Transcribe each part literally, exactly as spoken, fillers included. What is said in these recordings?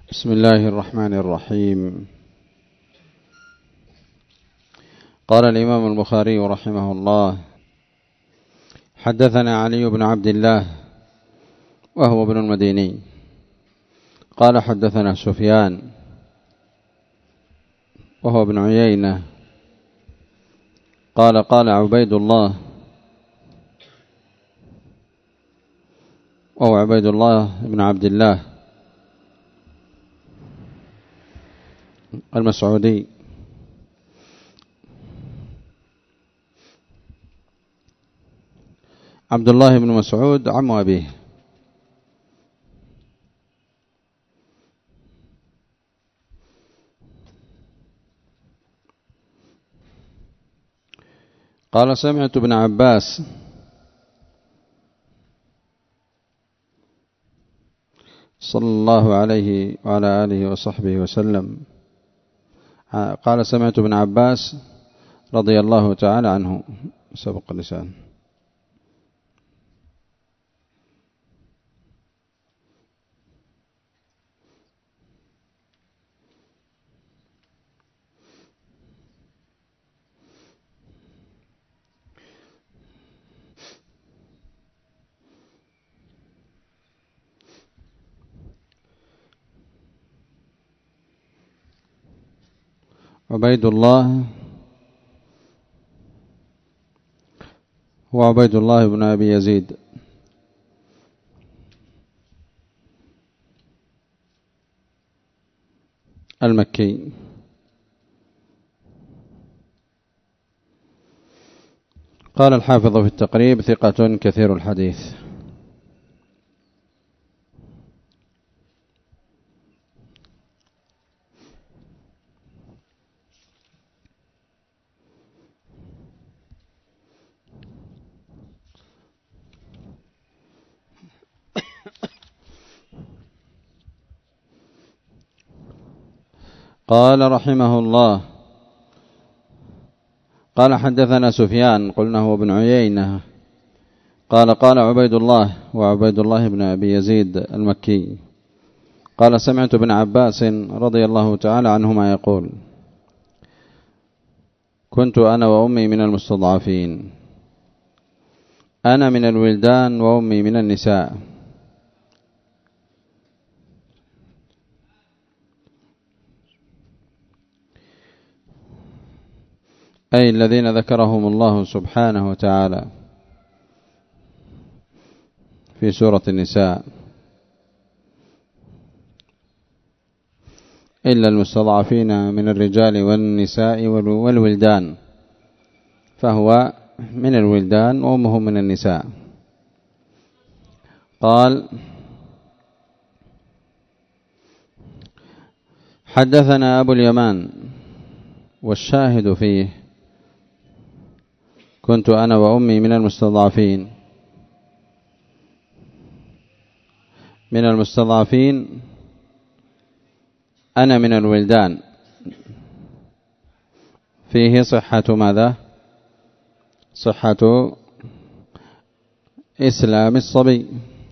بسم الله الرحمن الرحيم. قال الإمام البخاري رحمه الله: حدثنا علي بن عبد الله وهو ابن المديني قال حدثنا سفيان وهو ابن عيينة قال قال عبيد الله وهو عبيد الله بن عبد الله المسعودي عبد الله بن مسعود عم أبيه. قال سمعت ابن عباس صلى الله عليه وعلى آله وصحبه وسلم قال سمعت ابن عباس رضي الله تعالى عنه سبق اللسان عبيد الله هو عبيد الله بن أبي يزيد المكي قال الحافظ في التقريب: ثقة كثير الحديث. قال رحمه الله: قال حدثنا سفيان قلنا هو ابن عيينة قال قال عبيد الله وعبيد الله بن أبي يزيد المكي قال سمعت ابن عباس رضي الله تعالى عنهما يقول: كنت أنا وأمي من المستضعفين، أنا من الولدان وأمي من النساء، أي الذين ذكرهم الله سبحانه وتعالى في سورة النساء، إلا المستضعفين من الرجال والنساء والولدان، فهو من الولدان وأمه من النساء. قال: حدثنا أبو اليمان، والشاهد فيه: كنت أنا وأمي من المستضعفين. من المستضعفين أنا من الولدان، فيه صحة ماذا؟ صحة إسلام الصبي،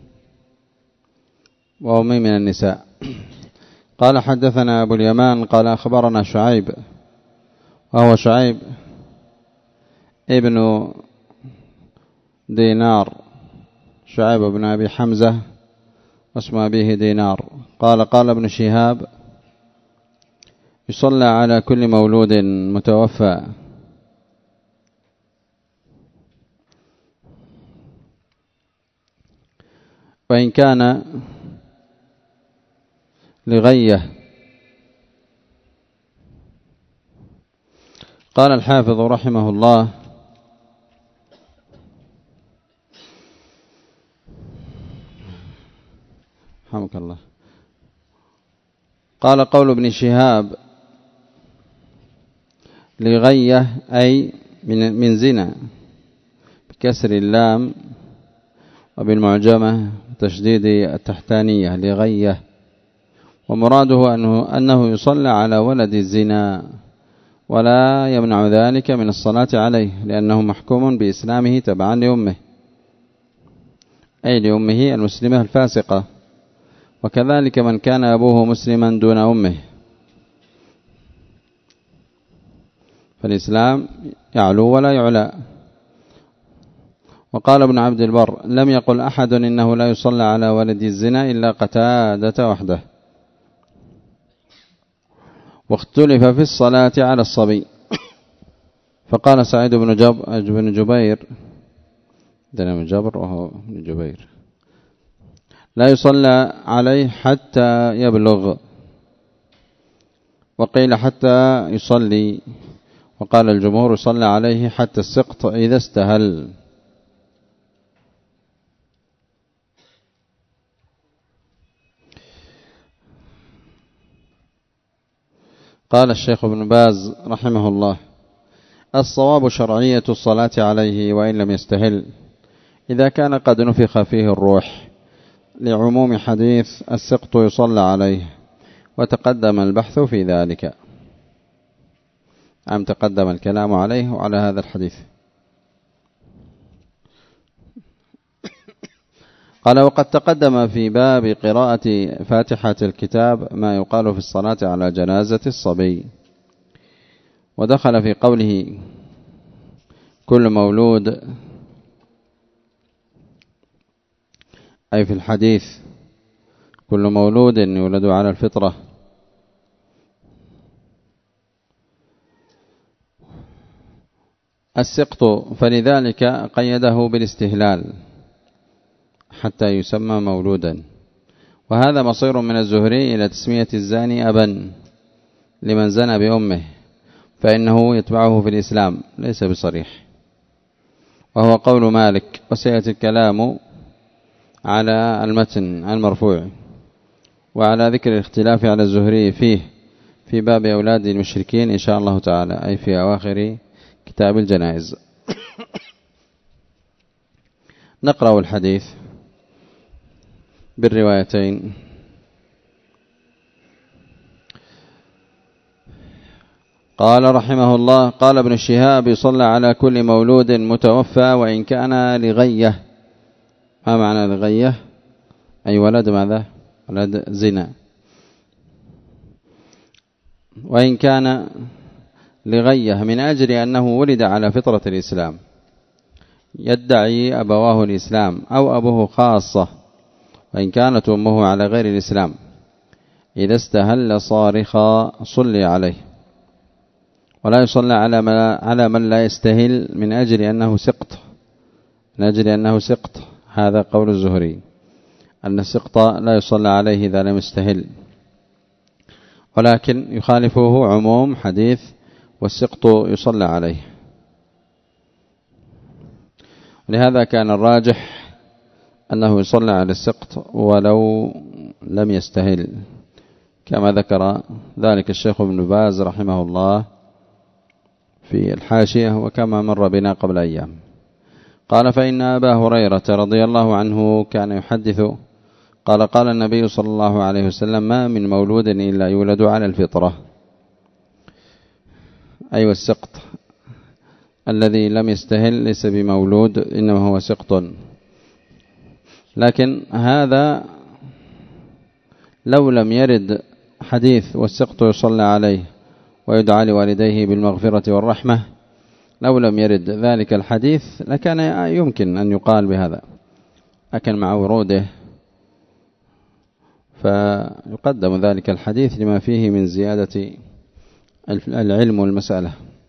وأمي من النساء. قال حدثنا أبو اليمان قال أخبرنا شعيب وهو شعيب ابن دينار، شعيب بن أبي حمزة واسم أبيه دينار. قال قال ابن شهاب: يصلى على كل مولود متوفى وإن كان لغية. قال الحافظ رحمه الله: رحمك الله. قال قول ابن شهاب لغية أي من, من زنا بكسر اللام وبالمعجمة تشديد التحتانية لغية، ومراده أنه, أنه يصلى على ولد الزنا ولا يمنع ذلك من الصلاة عليه، لأنه محكوم بإسلامه تبعا لأمه، أي لأمه المسلمة الفاسقة، وكذلك من كان أبوه مسلما دون أمه، فالإسلام يعلو ولا يعلى. وقال ابن عبد البر: لم يقل أحد إنه لا يصلى على ولد الزنا إلا قتادة وحده. واختلف في الصلاة على الصبي، فقال سعيد بن جب بن جبير دنا من جبر وهو بن جبير: لا يصلى عليه حتى يبلغ، وقيل حتى يصلي، وقال الجمهور يصلى عليه حتى السقط إذا استهل. قال الشيخ ابن باز رحمه الله: الصواب شرعية الصلاة عليه وإن لم يستهل، إذا كان قد نفخ فيه الروح، لعموم حديث السقط يصلى عليه، وتقدم البحث في ذلك. أم تقدم الكلام عليه وعلى هذا الحديث. قال: وقد تقدم في باب قراءة فاتحة الكتاب ما يقال في الصلاة على جنازة الصبي، ودخل في قوله كل مولود أي في الحديث كل مولود يولد على الفطرة، السقط، فلذلك قيده بالاستهلال حتى يسمى مولودا. وهذا مصير من الزهري إلى تسمية الزاني أبا لمن زنى بأمه، فإنه يتبعه في الإسلام ليس بصريح، وهو قول مالك. وسيأتي الكلام على المتن المرفوع وعلى ذكر الاختلاف على الزهري فيه في باب أولاد المشركين إن شاء الله تعالى، أي في أواخر كتاب الجنائز. نقرأ الحديث بالروايتين. قال رحمه الله: قال ابن شهاب: يصلى على كل مولود متوفى وإن كان لغية. ما معنى لغية؟ أي ولد ماذا؟ ولد زنا. وإن كان لغية من أجل أنه ولد على فطرة الإسلام، يدعي أبواه الإسلام أو أبوه خاصة، وإن كانت أمه على غير الإسلام، إذا استهل صارخا صلي عليه. ولا يصلى على من لا يستهل من أجل أنه سقط، من أجل أنه سقط. هذا قول الزهري أن السقط لا يصلى عليه إذا لم يستهل، ولكن يخالفه عموم حديث والسقط يصلى عليه. لهذا كان الراجح أنه يصلى على السقط ولو لم يستهل، كما ذكر ذلك الشيخ ابن باز رحمه الله في الحاشية، وكما مر بنا قبل أيام. قال: فإن أبا هريرة رضي الله عنه كان يحدث قال: قال النبي صلى الله عليه وسلم: ما من مولود إلا يولد على الفطرة. أي والسقط الذي لم يستهل ليس بمولود، إنما هو سقط. لكن هذا لو لم يرد حديث والسقط يصلى عليه ويدعى لوالديه بالمغفرة والرحمة، لو لم يرد ذلك الحديث لكان يمكن أن يقال بهذا، لكن مع وروده فيقدم ذلك الحديث لما فيه من زيادة العلم والمسألة.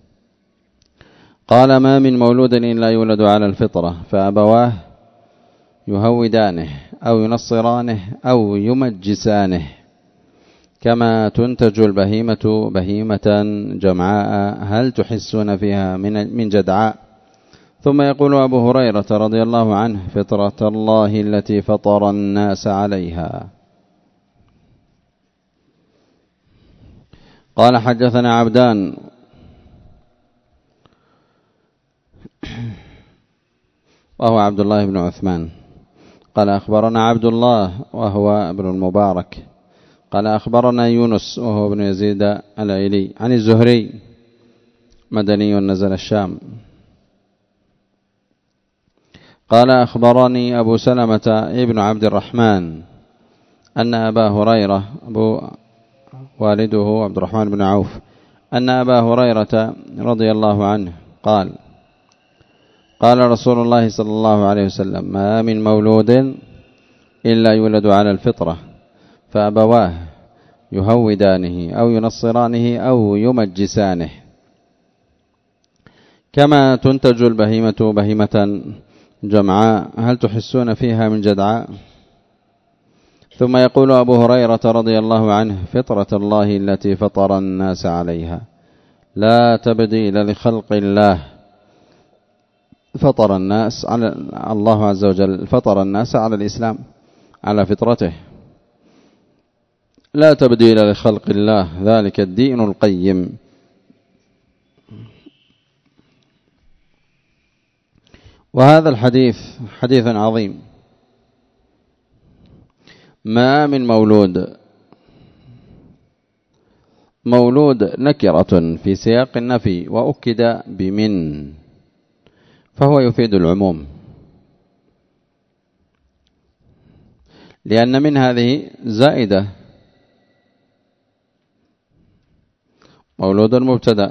قال: ما من مولود إلا يولد على الفطرة، فأبواه يهودانه أو ينصرانه أو يمجسانه، كما تنتج البهيمة بهيمة جمعاء هل تحسون فيها من جدعاء. ثم يقول أبو هريرة رضي الله عنه: فطرة الله التي فطر الناس عليها. قال: حدثنا عبدان وهو عبد الله بن عثمان قال: أخبرنا عبد الله وهو ابن المبارك قال: أخبرنا يونس وهو ابن يزيد الأيلي عن الزهري مدني نزل الشام قال: أخبرني أبو سلمة ابن عبد الرحمن أن أبا هريرة أبو والده عبد الرحمن بن عوف أن أبا هريرة رضي الله عنه قال قال رسول الله صلى الله عليه وسلم ما من مولود إلا يولد على الفطرة فأبواه يهودانه أو ينصرانه أو يمجسانه كما تنتج البهيمة بهيمة جمعاء هل تحسون فيها من جدعاء. ثم يقول أبو هريرة رضي الله عنه فطرة الله التي فطر الناس عليها لا تبديل لخلق الله فطر الناس على الله عز وجل فطر الناس على الإسلام على فطرته لا تبديل لخلق الله ذلك الدين القيم. وهذا الحديث حديث عظيم. ما من مولود مولود نكرة في سياق النفي وأكد بمن فهو يفيد العموم لأن من هذه زائدة مولود مبتدأ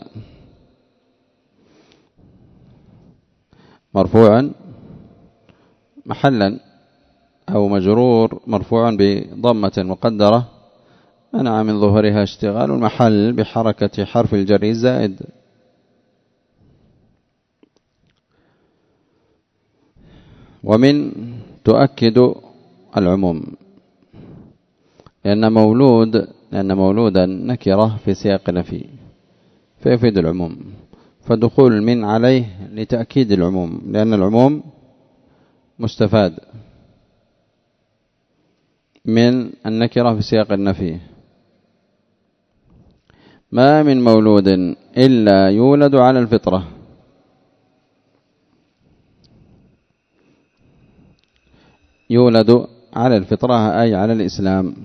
مرفوعا محلا أو مجرور مرفوع بضمة مقدرة منع من ظهورها اشتغال المحل بحركة حرف الجر الزائد. ومن تؤكد العموم لأن مولود لأن مولودا نكرة في سياق نفي فيفيد العموم فدخول من عليه لتأكيد العموم لأن العموم مستفاد من النكرة في سياق النفي. ما من مولود إلا يولد على الفطرة يولد على الفطرة أي على الإسلام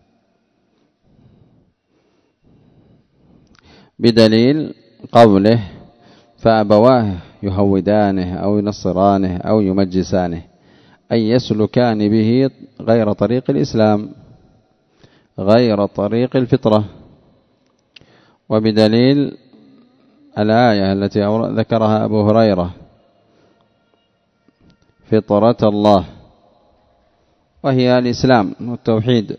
بدليل قوله فأبواه يهودانه أو ينصرانه أو يمجسانه أي يسلكان به غير طريق الإسلام غير طريق الفطرة. وبدليل الآية التي ذكرها أبو هريرة فطرة الله وهي الإسلام والتوحيد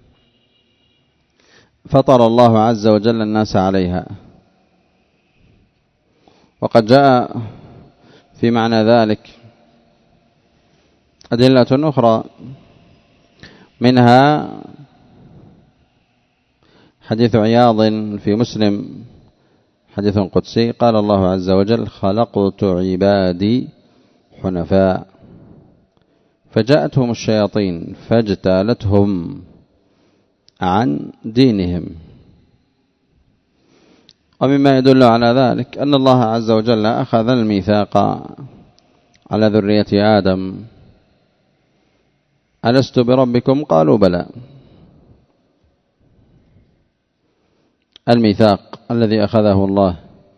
فطر الله عز وجل الناس عليها. وقد جاء في معنى ذلك أدلة أخرى منها حديث عياض في مسلم حديث قدسي قال الله عز وجل خلقت عبادي حنفاء فجاءتهم الشياطين فاجتالتهم عن دينهم. ومما يدل على ذلك أن الله عز وجل أخذ الميثاق على ذرية آدم ألست بربكم قالوا بلى الميثاق الذي أخذه الله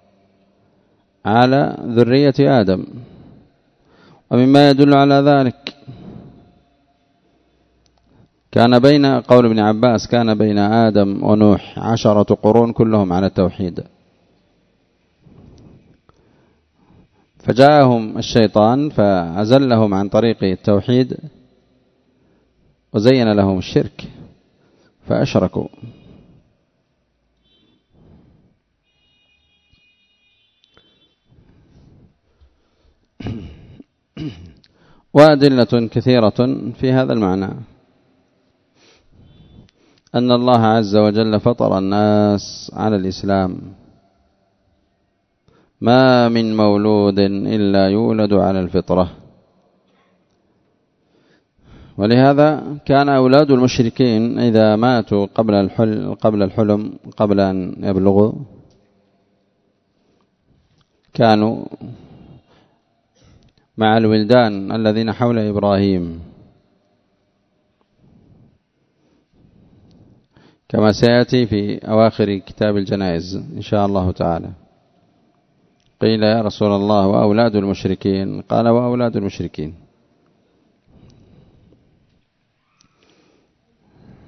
على ذرية آدم. ومما يدل على ذلك كان بين قول ابن عباس كان بين آدم ونوح عشرة قرون كلهم على التوحيد فجاءهم الشيطان فأزلهم عن طريق التوحيد وزين لهم الشرك فأشركوا. وأدلة كثيرة في هذا المعنى أن الله عز وجل فطر الناس على الإسلام ما من مولود إلا يولد على الفطرة. ولهذا كان أولاد المشركين إذا ماتوا قبل الحلم قبل الحلم قبل أن يبلغوا كانوا مع الولدان الذين حول إبراهيم كما سيأتي في أواخر كتاب الجنائز إن شاء الله تعالى. قيل يا رسول الله وأولاد المشركين قال وأولاد المشركين.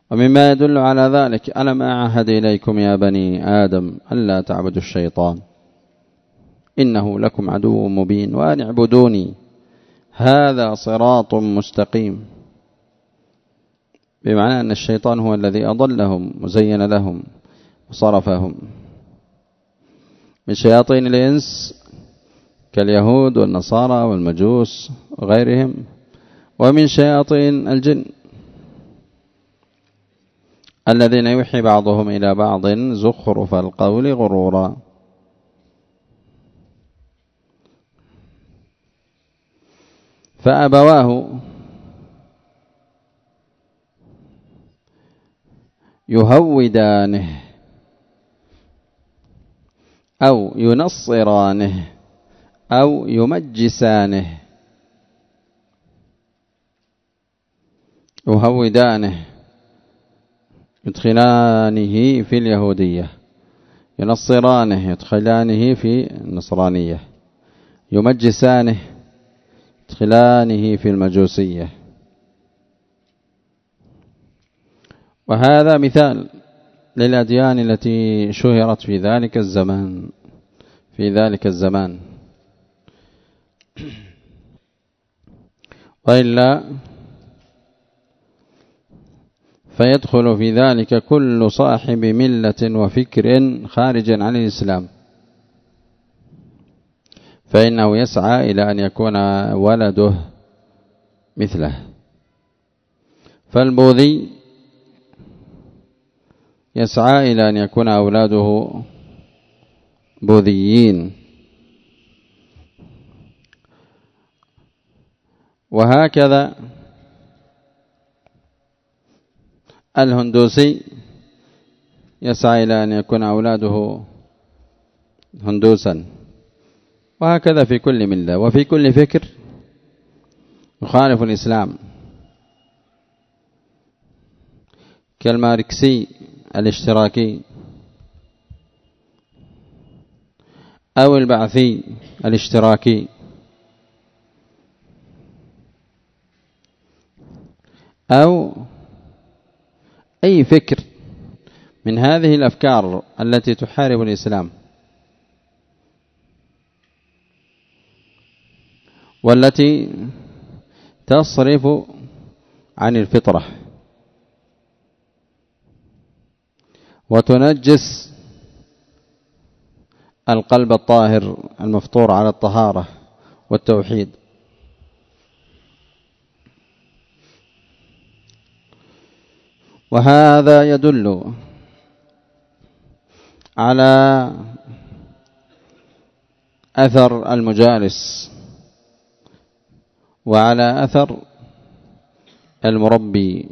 ومما يدل على ذلك ألم أعهد إليكم يا بني آدم ألا تعبدوا الشيطان إنه لكم عدو مبين وأن اعبدوني هذا صراط مستقيم، بمعنى أن الشيطان هو الذي أضلهم وزين لهم وصرفهم من شياطين الإنس كاليهود والنصارى والمجوس وغيرهم، ومن شياطين الجن الذين يوحي بعضهم إلى بعض زخرف القول غرورا. فأبواه يهودانه أو ينصرانه أو يمجسانه. يهودانه يدخلانه في اليهودية، ينصرانه يدخلانه في النصرانية، يمجسانه يدخلانه في المجوسية. وهذا مثال للأديان التي شهرت في ذلك الزمان في ذلك الزمان وإلا فيدخل في ذلك كل صاحب ملة وفكر خارج عن الإسلام، فإنه يسعى إلى أن يكون ولده مثله. فالبوذي يسعى إلى أن يكون أولاده بوذيين، وهكذا الهندوسي يسعى إلى أن يكون أولاده هندوسا، وهكذا في كل ملة وفي كل فكر يخالف الإسلام، كالماركسي الاشتراكي أو البعثي الاشتراكي أو أي فكر من هذه الأفكار التي تحارب الإسلام والتي تصرف عن الفطرة وتنجس القلب الطاهر المفطور على الطهارة والتوحيد. وهذا يدل على أثر المجالس وعلى أثر المربي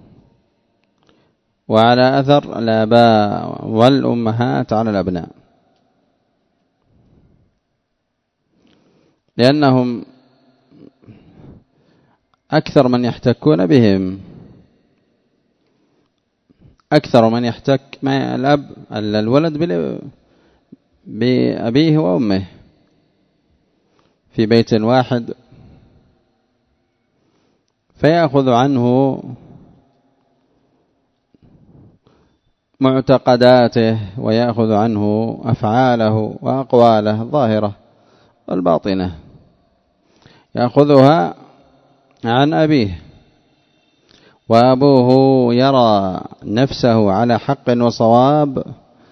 وعلى أثر الآباء والأمهات على الأبناء، لأنهم أكثر من يحتكون بهم، أكثر من يحتك مع الأب الولد بأبيه وأمه في بيت واحد، فيأخذ عنه معتقداته ويأخذ عنه أفعاله وأقواله الظاهرة والباطنة، يأخذها عن أبيه، وأبوه يرى نفسه على حق وصواب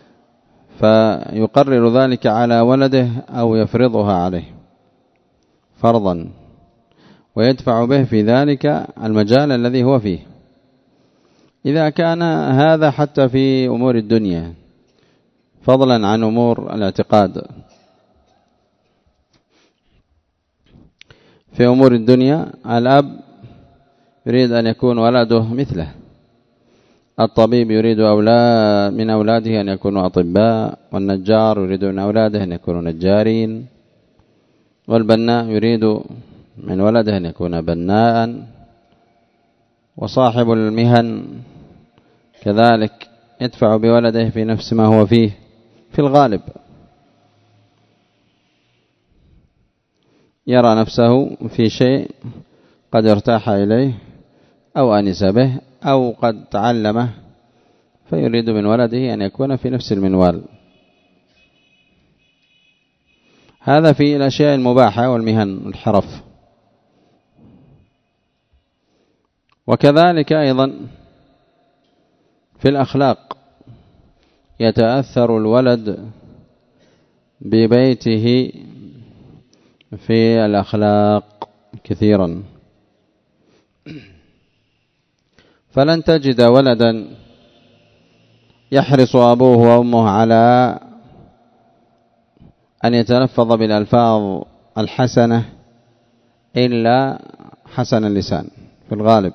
فيقرر ذلك على ولده أو يفرضها عليه فرضا، ويدفع به في ذلك المجال الذي هو فيه. إذا كان هذا حتى في أمور الدنيا فضلا عن أمور الاعتقاد، في أمور الدنيا الأب يريد أن يكون ولده مثله، الطبيب يريد أولاد من أولاده أن يكونوا أطباء، والنجار يريد من أولاده أن يكونوا نجارين، والبناء يريد من ولده أن يكون بناء، وصاحب المهن كذلك يدفع بولده في نفس ما هو فيه في الغالب، يرى نفسه في شيء قد ارتاح إليه أو أنس به أو قد تعلمه فيريد من ولده أن يكون في نفس المنوال. هذا في الأشياء المباحة والمهن الحرف. وكذلك أيضا في الأخلاق يتأثر الولد ببيته في الأخلاق كثيرا، فلن تجد ولدا يحرص أبوه وأمه على أن يتلفظ بالألفاظ الحسنة إلا حسن اللسان في الغالب.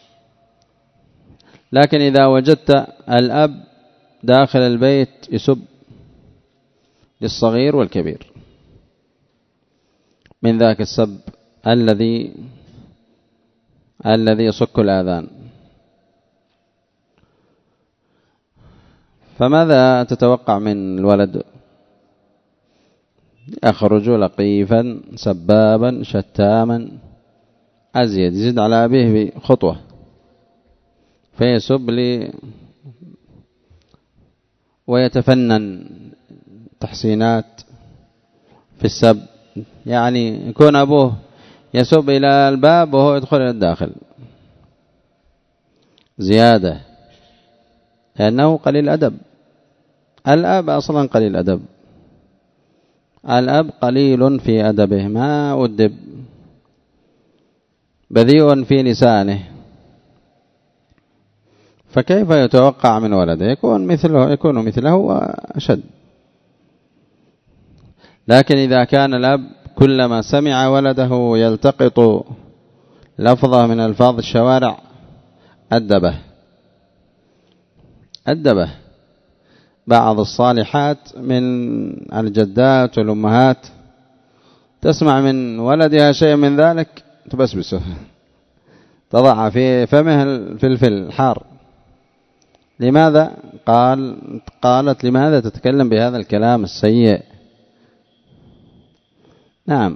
لكن إذا وجدت الأب داخل البيت يسب للصغير والكبير، من ذاك السب الذي الذي يصك الآذان، فماذا تتوقع من الولد؟ يخرج لقيفا سبابا شتاما أزيد، يزيد على أبيه بخطوة فيسب لي ويتفنن تحسينات في السب، يعني يكون أبوه يسب إلى الباب وهو يدخل إلى الداخل زيادة، لأنه قليل أدب. الأب أصلا قليل أدب، الأب قليل في أدبه، ما أدب، بذيء في لسانه، فكيف يتوقع من ولده يكون مثله يكون مثله وأشد. لكن إذا كان الأب كلما سمع ولده يلتقط لفظة من ألفاظ الشوارع أدبه أدبه بعض الصالحات من الجدات والأمهات تسمع من ولدها شيء من ذلك تبسبسه، تضع في فمه الفلفل الحار. لماذا؟ قال قالت لماذا تتكلم بهذا الكلام السيء؟ نعم،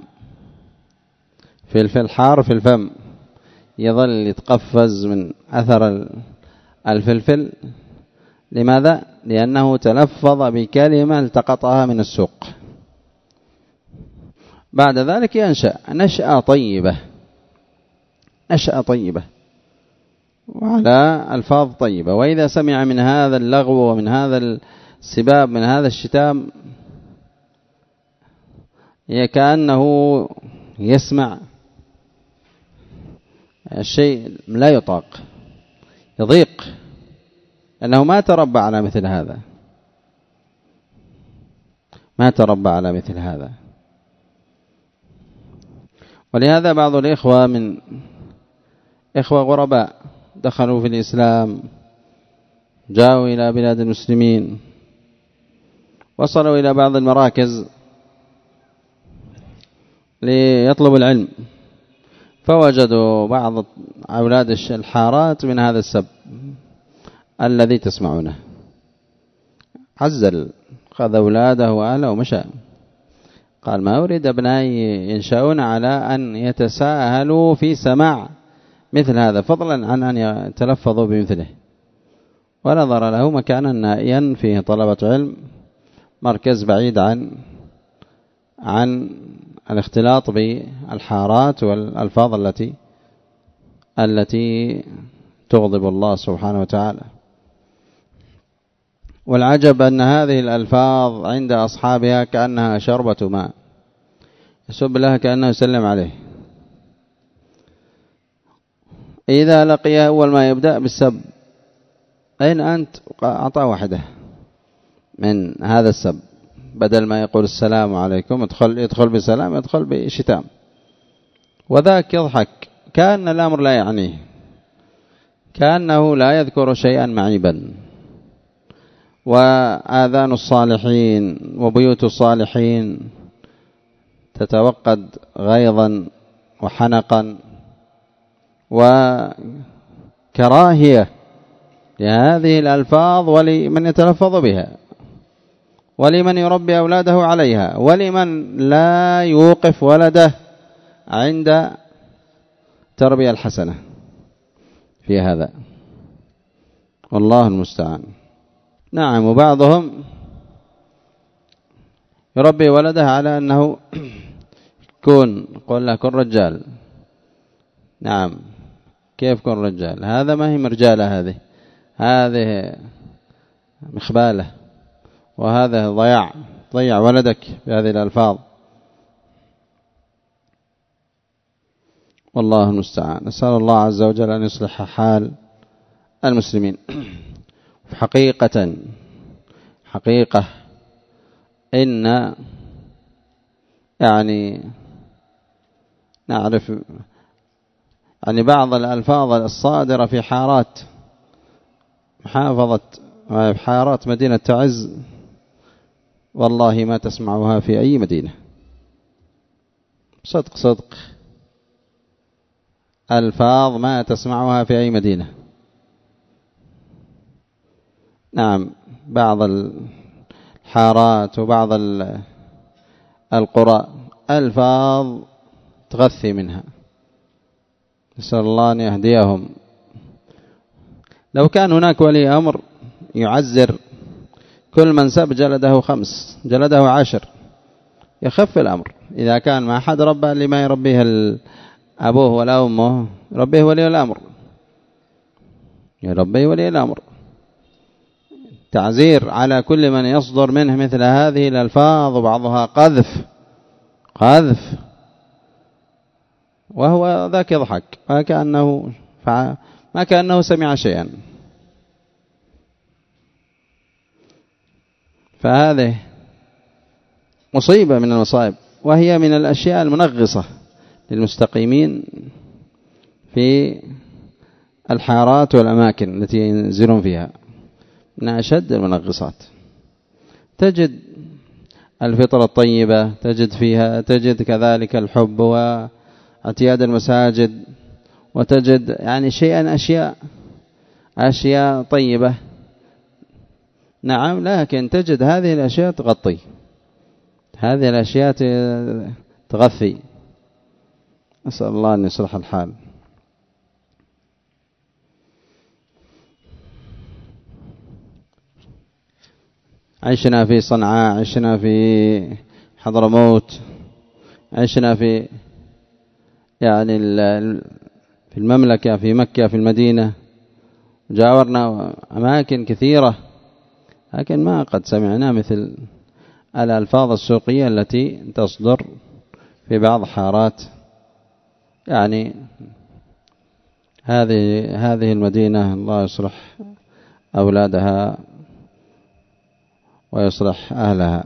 فلفل حار في الفم يظل يتقفز من أثر الفلفل. لماذا؟ لأنه تلفظ بكلمة التقطها من السوق. بعد ذلك ينشأ نشأة طيبة نشأة طيبة وعلى ألفاظ طيبة. وإذا سمع من هذا اللغو ومن هذا السباب من هذا الشتام كأنه يسمع الشيء لا يطاق، يضيق، لأنه ما تربى على مثل هذا ما تربى على مثل هذا. ولهذا بعض الإخوة من إخوة غرباء دخلوا في الإسلام، جاءوا إلى بلاد المسلمين، وصلوا إلى بعض المراكز ليطلبوا العلم، فوجدوا بعض أولاد الحارات من هذا السب الذي تسمعونه. عزل، خذ أولاده وأهله ومشى. قال ما أريد أبنائي ينشأون على أن يتساهلوا في سماع مثل هذا، فضلا عن أن يتلفظوا بمثله. ونظر له مكانا نائيا فيه طلبة علم، مركز بعيد عن عن الاختلاط بالحارات والألفاظ التي التي تغضب الله سبحانه وتعالى. والعجب أن هذه الألفاظ عند أصحابها كأنها شربة ماء، يسب لها كأنه يسلم عليه. إذا لقي أول ما يبدأ بالسب، أين أنت؟ أعطاه واحدة من هذا السب، بدل ما يقول السلام عليكم يدخل يدخل بسلام، يدخل بشتام. وذاك يضحك كأن الأمر لا يعنيه، كأنه لا يذكر شيئا معيبا. وآذان الصالحين وبيوت الصالحين تتوقد غيظا وحنقا وكراهية لهذه الألفاظ ولمن يتلفظ بها، ولمن يربي أولاده عليها، ولمن لا يوقف ولده عند تربية الحسنة في هذا. والله المستعان. نعم. وبعضهم يربي ولده على أنه كن قل له كن رجال. نعم. كيف كن رجال؟ هذا ما هي مرجالة، هذه هذه مخبالة، وهذا ضياع. ضيع ولدك بهذه الألفاظ، والله المستعان. نسأل الله عز وجل أن يصلح حال المسلمين. حقيقة حقيقة إن يعني نعرف يعني بعض الألفاظ الصادرة في حارات محافظة حارات مدينة تعز، والله ما تسمعها في أي مدينة. صدق صدق، ألفاظ ما تسمعها في أي مدينة. نعم. بعض الحارات وبعض القرى ألفاظ تغثي منها، نسأل الله أن يهديهم. لو كان هناك ولي أمر يعزر كل من سب جلده خمس، جلده عشر، يخف الأمر. إذا كان ما حد ربى لما يربيه أبوه ولا أمه، ربيه ولي الأمر، يربيه ولي الأمر. تعزير على كل من يصدر منه مثل هذه الألفاظ، وبعضها قذف قذف، وهو ذاك يضحك ما كأنه ما كأنه سمع شيئا. فهذه مصيبة من المصائب، وهي من الأشياء المنغصة للمستقيمين في الحارات والأماكن التي ينزلون فيها، من أشد المنغصات. تجد الفطرة الطيبة، تجد فيها تجد كذلك الحب واعتياد المساجد، وتجد يعني شيئا أشياء أشياء طيبة. نعم. لكن تجد هذه الأشياء تغطي، هذه الأشياء تغثي. أسأل الله أن يصلح الحال. عشنا في صنعاء، عشنا في حضرموت، عشنا في يعني في المملكة، في مكة، في المدينة، جاورنا أماكن كثيرة، لكن ما قد سمعنا مثل الألفاظ السوقية التي تصدر في بعض حارات. يعني هذه هذه المدينة الله يصلح أولادها ويصلح أهلها.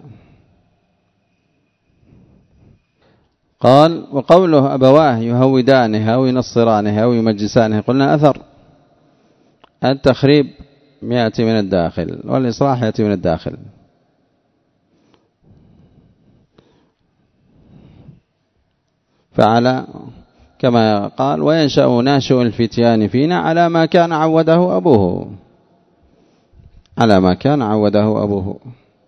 قال: وقوله أبواه يهودانه أو ينصرانه أو يمجسانه، قلنا أثر التخريب يأتي من الداخل، والإصلاح يأتي من الداخل. فعلى كما قال: وينشأ ناشئ الفتيان فينا على ما كان عوده أبوه، على ما كان عوده أبوه.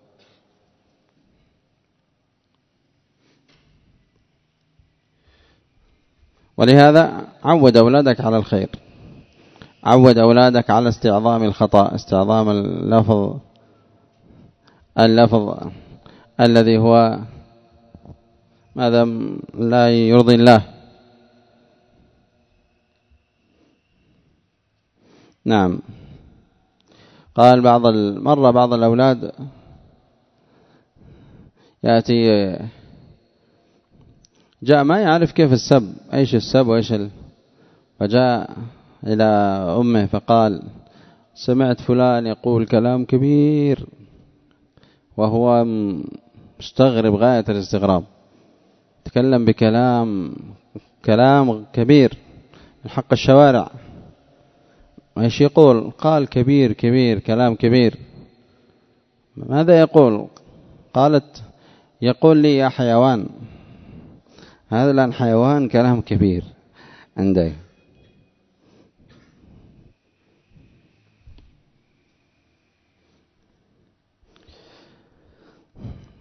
ولهذا عود أولادك على الخير، عود أولادك على استعظام الخطأ، استعظام اللفظ اللفظ الذي هو ماذا لا يرضي الله. نعم. قال بعض المرة بعض الأولاد يأتي جاء ما يعرف كيف السب، ايش السب وايش ال... فجاء إلى أمه فقال: سمعت فلان يقول كلام كبير، وهو مستغرب غاية الاستغراب، تكلم بكلام كلام كبير من حق الشوارع. ايش يقول؟ قال: كبير كبير كلام كبير. ماذا يقول؟ قالت: يقول لي يا حيوان. هذا الآن حيوان كلام كبير عنده.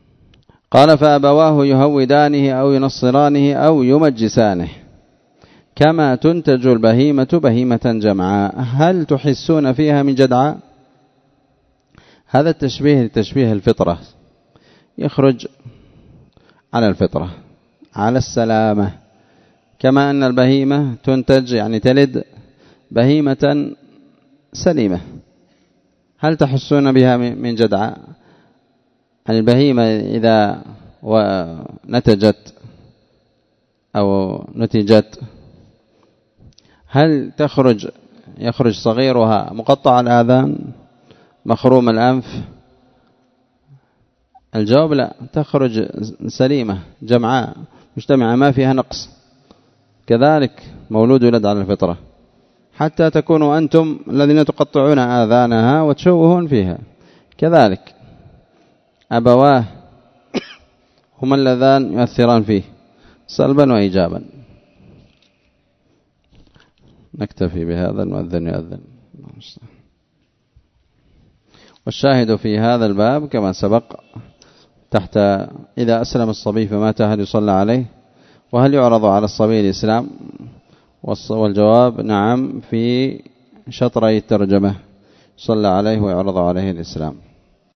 قال: فأبواه يهودانه أو ينصرانه أو يمجسانه. كما تنتج البهيمة بهيمة جمعاء. هل تحسون فيها من جدعاء؟ هذا التشبيه تشبيه الفطرة، يخرج على الفطرة على السلامة، كما أن البهيمة تنتج يعني تلد بهيمة سليمة. هل تحسون بها من جدعاء؟ يعني البهيمة إذا نتجت أو نتجت هل تخرج يخرج صغيرها مقطع الآذان مخروم الأنف؟ الجواب لا، تخرج سليمة جمعاء مجتمعة ما فيها نقص. كذلك مولود يولد على الفطرة، حتى تكونوا أنتم الذين تقطعون آذانها وتشوهون فيها. كذلك أبواه هما اللذان يؤثران فيه سلبا وإيجابا. نكتفي بهذا، المؤذن يؤذن. والشاهد في هذا الباب كما سبق تحت إذا أسلم الصبي فمات هل يصلى عليه، وهل يعرض على الصبي الإسلام؟ والجواب نعم في شطري الترجمة، صلى عليه ويعرض عليه الإسلام.